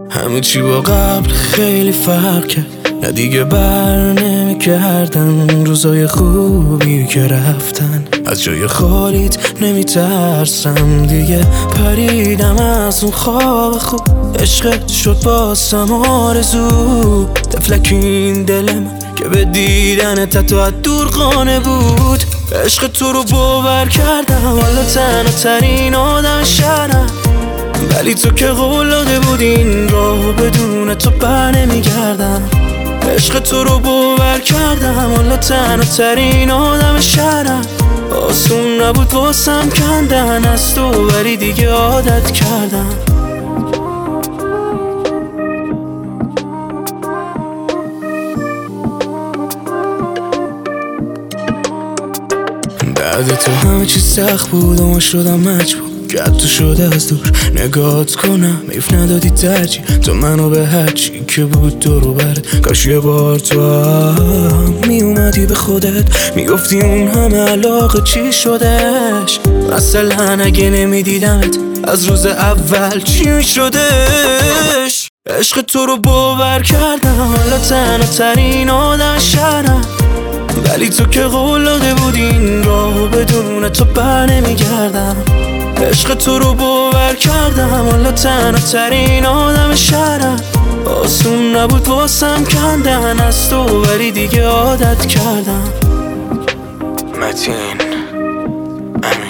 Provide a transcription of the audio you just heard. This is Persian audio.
همه چی با قبل خیلی فرق کرد، نه دیگه بر نمیگردن روزای خوبی که رفتن. از جای خالیت نمیترسم دیگه، پریدم از اون خواب خوب. عشقت شد باسم آرزو، تفلک این دلم که به دیدنت حتی از دور قانه بود. عشق تو رو باور کردم، والا تنها ترین آدم شهرم، ولی تو که قول داده بود این راه بدون تو بر نمیگردم. عشق تو رو باور کردم، والا تنها ترین آدم شهرم. آسون نبود واسم کندن از تو، ولی دیگه عادت کردم. بعد تو همه چی سخت بود و من شدم مجبور که تو شده از دور نگات کنم. میف ندادی ترجیح تو منو به هرچی که بود دورو برد. کاش یه بار تو هم می اومدی به خودت میگفتی اون همه علاقه چی شدش. مثلا اگه نمیدیدمت از روز اول چی میشدش. عشق تو رو باور کردم، حالا تنها ترین آدم شهرم، ولی تو که قول داده بودی این راه بدون تو بر نمیگردم. عشق تو رو باور کردم، حالا تنها ترین آدم شهرم. آسون نبود واسم کندن از تو، ولی دیگه عادت کردم. متین